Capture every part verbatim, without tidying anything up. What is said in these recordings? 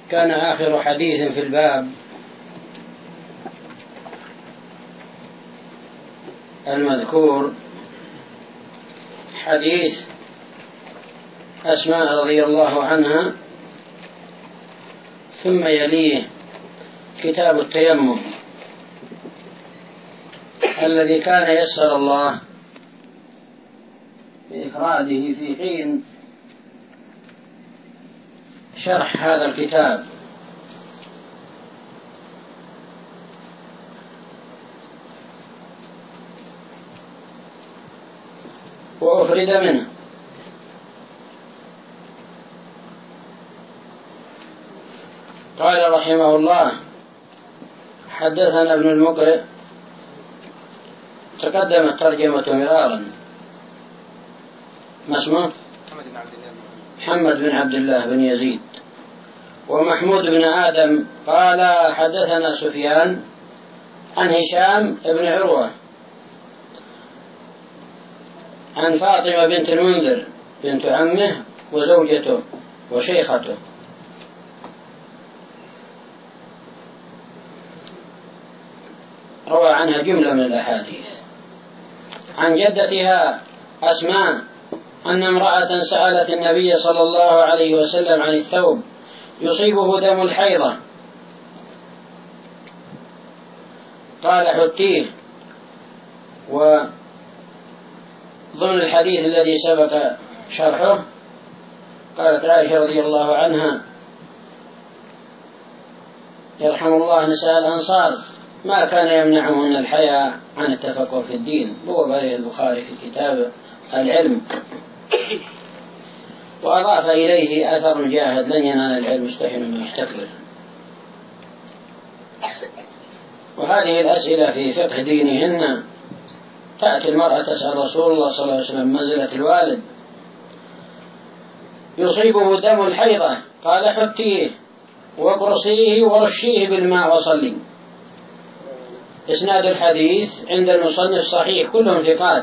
كان آخر حديث في الباب المذكور حديث أسماء رضي الله عنها، ثم يليه كتاب التيمم الذي كان يسر الله بإفراده في حين شرح هذا الكتاب. وأفرد منه. قال رحمه الله: حدثنا ابن المقرئ، تقدمت ترجمة مرارا. ما اسمه؟ محمد بن عبد الله بن يزيد. ومحمود بن آدم قال حدثنا سفيان عن هشام بن عروة عن فاطمة بنت المنذر بنت عمه وزوجته وشيخته. روى عنها جملة من الأحاديث. عن جدتها أسماء أن امرأة سألت النبي صلى الله عليه وسلم عن الثوب يصيبه دم الحيضة، قال حتيه. وضمن الحديث الذي سبق شرحه قالت عائشة رضي الله عنها يرحم الله نساء الأنصار ما كان يمنعهن الحياء عن التفقه في الدين. بوب عليه البخاري في كتاب العلم، وأضاف إليه أثر جاهد: لن ينال العلم مستحيل ومستكبر. وهذه الأسئلة في فقه دينهن تأتي المرأة تسأل رسول الله صلى الله عليه وسلم منزلة الوالد يصيبه دم الحيضة، قال حتيه وقرصيه ورشيه بالماء وصلي. إسناد الحديث عند المصنف صحيح، كلهم ثقات.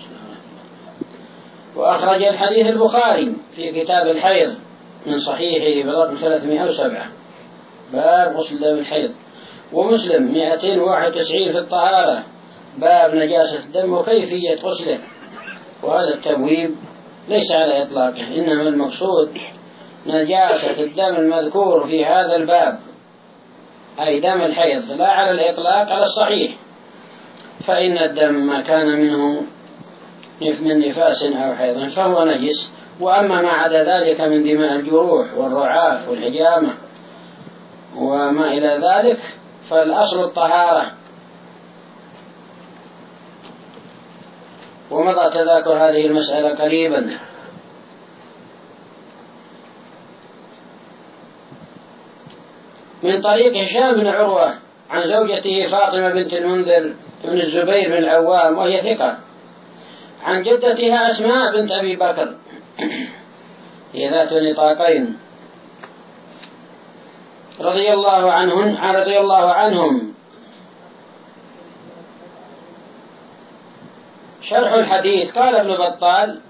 وأخرج الحديث البخاري في كتاب الحيض من صحيحه برقم ثلاثمائة وسبعة باب غسل دم الحيض، ومسلم مئتين وواحد وتسعين في الطهارة باب نجاسة الدم وكيفية غسله. وهذا التبويب ليس على إطلاقه، إنما المقصود نجاسة الدم المذكور في هذا الباب أي دم الحيض، لا على الإطلاق على الصحيح، فإن الدم ما كان منه من نفاس أو حيض فهو نجس. وأما ما عدا ذلك من دماء الجروح والرعاف والحجامة وما إلى ذلك فالأصل الطهارة. ومضى تذاكر هذه المسألة قريبا. من طريق هشام بن عروة عن زوجته فاطمة بنت المنذر بن الزبير بن العوام وهي ثقة، عن جدتها أسماء بنت أبي بكر هي ذات نطاقين رضي الله عنهن رضي الله عنهم. شرح الحديث: قال ابن بطال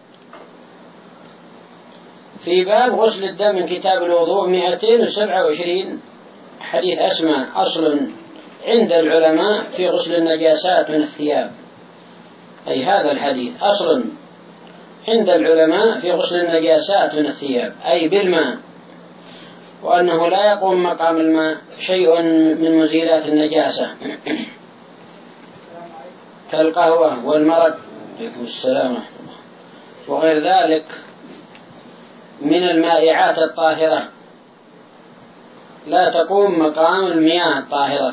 في باب غسل الدم من كتاب الوضوء مئتين وسبعة وعشرين حديث أسماء أصل عند العلماء في غسل النجاسات من الثياب، أي هذا الحديث أصل عند العلماء في غسل النجاسات من الثياب أي بالماء، وأنه لا يقوم مقام الماء شيء من مزيلات النجاسة كالقهوة والمرق عليكم السلام ورحمة الله وغير ذلك من المائعات الطاهرة، لا تقوم مقام المياه الطاهرة.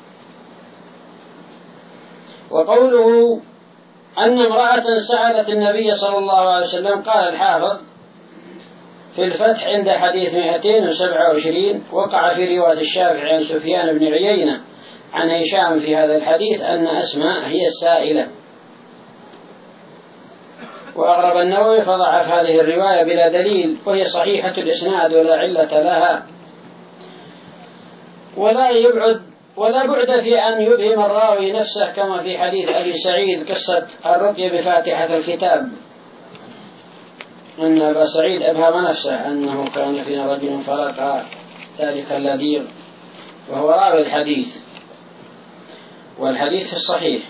وقوله أن امرأة سألت النبي صلى الله عليه وسلم، قال الحافظ في الفتح عند حديث مئتين وسبعة وعشرين وقع في رواية الشافعي عن سفيان بن عيينة عن هشام في هذا الحديث أن أسماء هي السائلة. وأغرب النووي فضعف هذه الرواية بلا دليل، وهي صحيحة الإسناد ولا علة لها، ولا يبعد ولا بعد في أن يبهم الراوي نفسه كما في حديث أبي سعيد قصة الرقية بفاتحة الكتاب، أن أبا سعيد أبهم نفسه أنه كان فينا رجل فرق ذلك اللذيذ، وهو راوي الحديث، والحديث في الصحيح.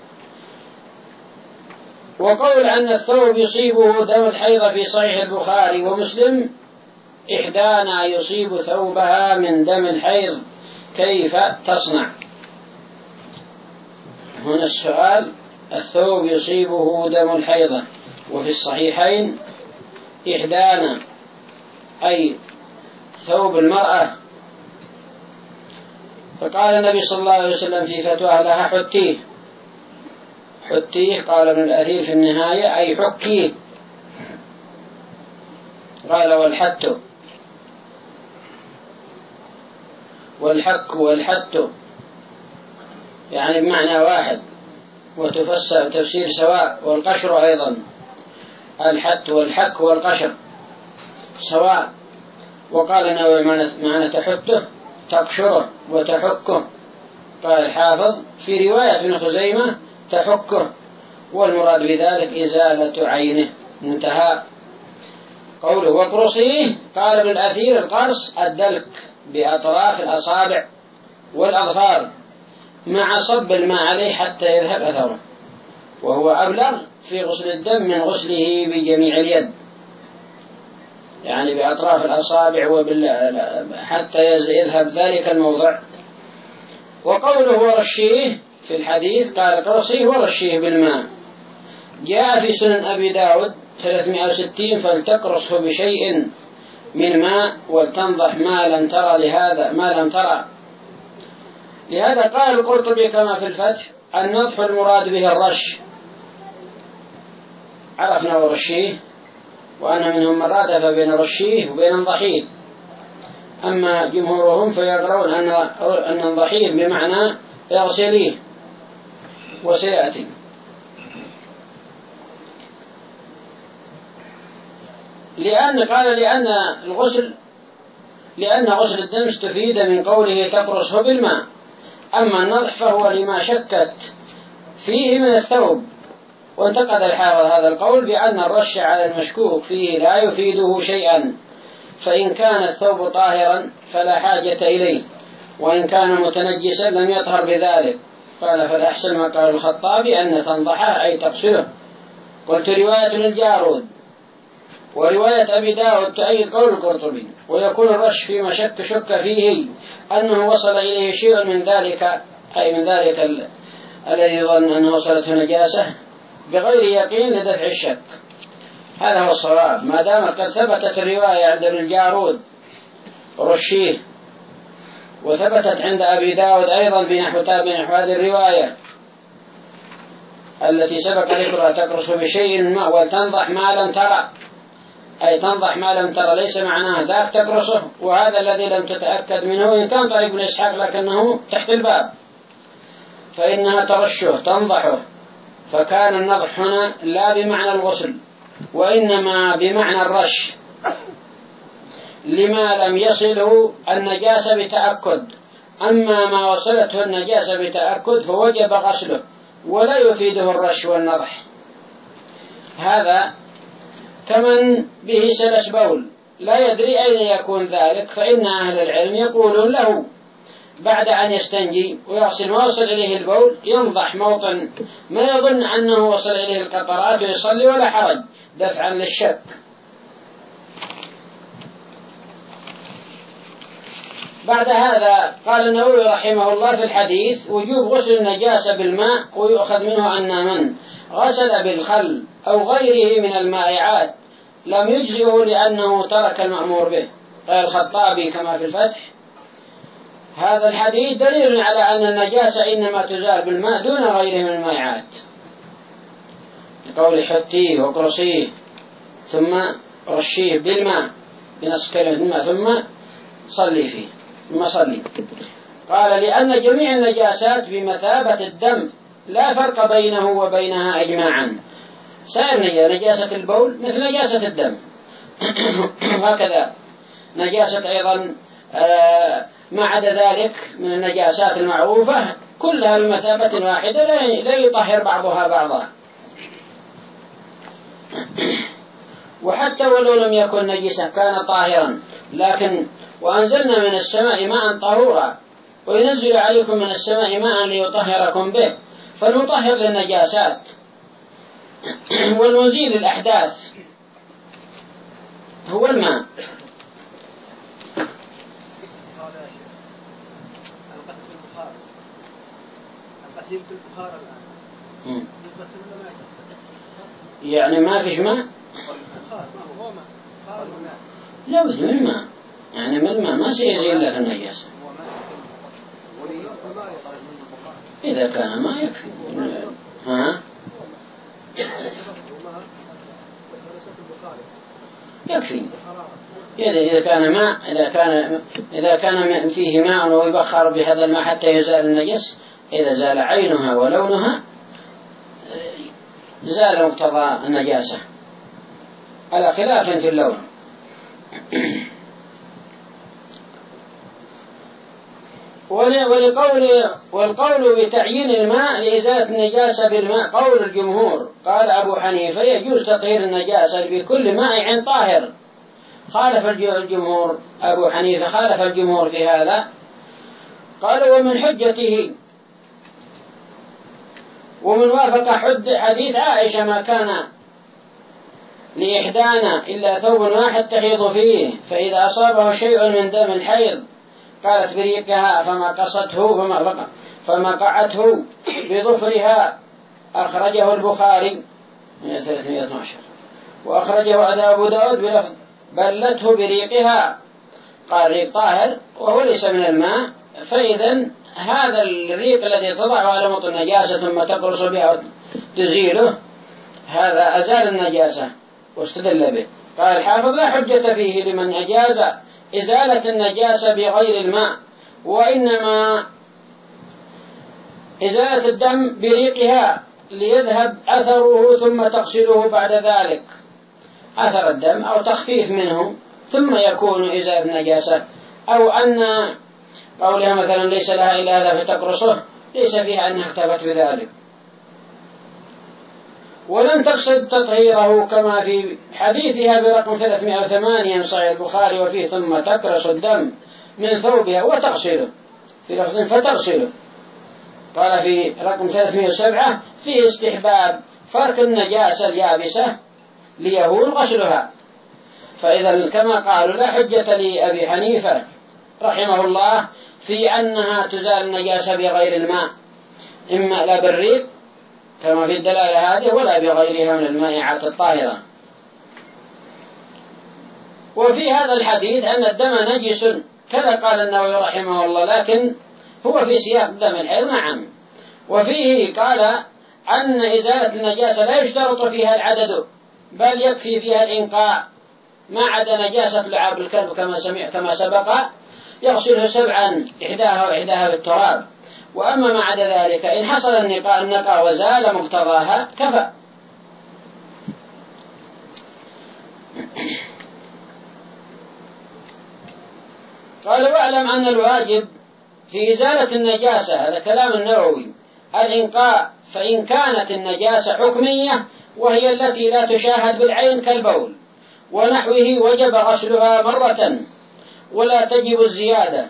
وقول أن الثوب يصيبه دم الحيض في صحيح البخاري ومسلم: إحدانا يصيب ثوبها من دم الحيض كيف تصنع؟ هنا السؤال: الثوب يصيبه دم الحيضة، وفي الصحيحين إحدانا أي ثوب المرأة. فقال النبي صلى الله عليه وسلم في فتواه لها: حتيه حتيه. قال ابن الأثير في النهاية: أي حكيه. قال: والحت والحك والحت يعني بمعنى واحد، وتفسر تفسير سواء. والقشر أيضا، الحت والحك والقشر سواء. وقال النووي: معنى تحته تقشره وتحكه. قال الحافظ في رواية ابن خزيمة: تحكه، والمراد بذلك إزالة عينه. انتهى قوله. وقرصيه، قال ابن الأثير: القرص الدلك بأطراف الأصابع والأظفار مع صب الماء عليه حتى يذهب أثره، وهو أبلغ في غسل الدم من غسله بجميع اليد، يعني بأطراف الأصابع وبال... حتى يذهب ذلك الموضع. وقوله ورشيه في الحديث، قال قرصيه ورشيه بالماء. جاء في سنن أبي داود ثلاثمائة وستين: فلتقرصه بشيء من ماء ولتنضح ما لم ترى لهذا ما لم ترى لهذا قال القرطبي كما في الفتح: النضح المراد به الرش. عرفنا ورشيه، وأنا منهم من رادف بين رشيه وبين انضحيه. أما جمهورهم فيقرون أن أن انضحيه بمعنى اغسليه، وسيأتي. لأن قال لأن الغسل لأن غسل الدم استفيد من قوله تقرصه بالماء. أما النضح فهو لما شكت فيه من الثوب. وانتقد الحافظ هذا القول بأن الرش على المشكوك فيه لا يفيده شيئا، فإن كان الثوب طاهرا فلا حاجة إليه، وإن كان متنجسا لم يطهر بذلك. قال: فالأحسن ما قال الخطابي أن تنضحه أي تغسله. قلت: رواية للجارود ورواية أبي داود تؤيد قول القرطبي. ويكون الرش فيما شك شك فيه أنه وصل إليه شيء من ذلك، أي من ذلك ال... الذي يظن أنه وصلته نجاسة بغير يقين لدفع الشك. هذا هو الصواب، ما دامت قد ثبتت الرواية عند الجارود رشيه، وثبتت عند أبي داود أيضا بنحو تابع هذه الرواية التي سبق ذكرها: تقرص بشيء ما ولتنضح ما لم ترى، أي تنضح ما لم ترى، ليس معناه ذاك تقرصه. وهذا الذي لم تتأكد منه، إن كان طريق ابن إسحاق لكنه تحت الباب، فإنها ترشه تنضحه. فكان النضح هنا لا بمعنى الغسل، وإنما بمعنى الرش، لما لم يصله النجاسة بتأكد. أما ما وصلته النجاسة بتأكد فوجب غسله، ولا يفيده الرش والنضح. هذا كمن به سلس بول لا يدري أين يكون ذلك، فإن أهل العلم يقولون له بعد أن يستنجي ويغسل ما وصل إليه البول ينضح موطن ما يظن أنه وصل إليه القطرات ويصلي ولا حرج، دفعا للشك. بعد هذا قال النووي رحمه الله في الحديث: وجوب غسل النجاسة بالماء، ويؤخذ منه أن من غسل بالخل أو غيره من المائعات لم يجزئه لأنه ترك المأمور به. قال الخطابي كما في الفتح: هذا الحديث دليل على أن النجاسة إنما تزال بالماء دون غيره من المائعات، لقول حتيه وقرصيه ثم رشيه بالماء بنص كلمة الماء ثم صلي فيه ثم صلي. قال: لأن جميع النجاسات بمثابة الدم لا فرق بينه وبينها إجماعا. سائر نجاسة البول مثل نجاسة الدم، هكذا نجاسة أيضا ما عدا ذلك من النجاسات المعروفة كلها بمثابة واحدة لا يطهر بعضها بعضا. وحتى ولو لم يكن نجسا كان طاهرا، لكن وأنزلنا من السماء ماء طهورا وينزل عليكم من السماء ماء ليطهركم به. فالمطهر للنجاسات والمزيل الأحداث هو الماء. يعني ما فيش ماء؟ لا بد من ماء، يعني من الماء ما سيزيل لك النجاسة. إذا كان ما يكفي. ها؟ يكفي. إذا كان ماء، إذا كان إذا كان فيه ماء ويبخر بهذا الماء حتى يزال النجس، إذا زال عينها ولونها زال مقتضى النجاسة، على خلاف في اللون. ولقول والقول بتعيين الماء لإزالة النجاسة بالماء قول الجمهور. قال أبو حنيفة يجوز تطهير النجاسة بكل ماء طاهر. خالف الجمهور أبو حنيفة خالف الجمهور في هذا. قال ومن حجته ومن وافق حديث عائشة ما كان لإحدانا إلا ثوب واحد تحيض فيه فإذا أصابه شيء من دم الحيض قالت بريقها فما قصته فما, فما قعته بظفرها. أخرجه البخاري من ثلاثمائة واثني عشر وأخرجه أبو داود بلفظ بلته بريقها. قال ريق طاهر وهو ليس من الماء، فإذا هذا الريق الذي تضعه على مط النجاسة ثم تقرص بها وتزيله هذا أزال النجاسة واستدل به. قال الحافظ لا حجة فيه لمن أجاز إزالة النجاسة بغير الماء، وإنما إزالة الدم بريقها ليذهب أثره ثم تغسله بعد ذلك، أثر الدم أو تخفيف منه ثم يكون إزالة النجاسة. أو أن قولها مثلا ليس لها إلا هذا فتقرصه ليس فيها أنها اكتفت بذلك. ولم تقصد تطهيره كما في حديثها برقم ثلاثمائة وثمانية من صحيح البخاري وفيه ثم تقرص الدم من ثوبها وتغسله في لفظ فتغسله. قال في رقم ثلاثمائة وسبعة فيه استحباب فرك النجاسة اليابسة ليهون غسلها. فإذا كما قالوا لا حجة لأبي حنيفة رحمه الله في أنها تزال النجاسة بغير الماء، إما لا بالريق كما في الدلالة هذه ولا بغيرها من المائعات الطاهرة. وفي هذا الحديث أن الدم نجس كذا قال النووي رحمه الله، لكن هو في سياق دم الحيض نعم. وفيه قال أن إزالة النجاسة لا يشترط فيها العدد بل يكفي فيها الإنقاء ما عدا نجاسة لعاب الكلب كما سمع كما سبق يغسله سبعا إحداها وإحداها بالتراب. وأما ما عدا ذلك إن حصل النقاء النقاء وزال مقتضاها كفى. قال واعلم أن الواجب في إزالة النجاسة هذا كلام النووي الإنقاء، فإن كانت النجاسة حكمية وهي التي لا تشاهد بالعين كالبول ونحوه وجب غسلها مرة ولا تجب الزيادة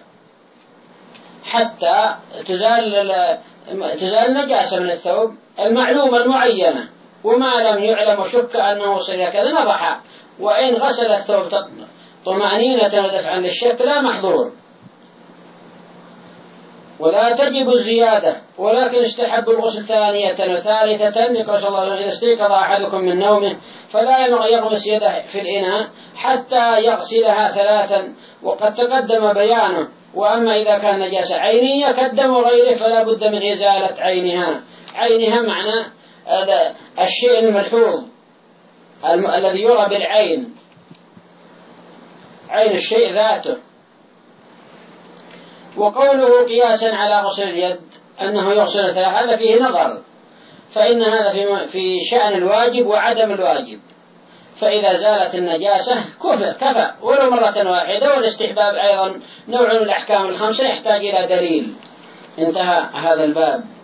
حتى تزال تزال النجاسة من الثوب المعلومة المعينة، وما لم يعلم وشك أنه وصل كذا نضح. وإن غسل الثوب طمأنينة ودفعا للشك لا محظور. ولا تجب الزيادة ولكن استحب الغسل ثانية وثالثة لقول صلى الله عليه وسلم إذا استيقظ أحدكم من نومه فلا يغمس يده في الإناء حتى يغسلها ثلاثا وقد تقدم بيانه. وأما إذا كان نجاسة عينية كالدم وغيره فلا بد من إزالة عينها. عينها معنى الشيء الملحوظ الذي يرى بالعين، عين الشيء ذاته. وقوله قياسا على غسل اليد أنه يغسل ثلاثة هذا فيه نظر، فإن هذا في شأن الواجب وعدم الواجب. فإذا زالت النجاسة كفى كفى ولو مرة واحدة. والاستحباب أيضا نوع من الأحكام الخمسة يحتاج إلى دليل. انتهى هذا الباب.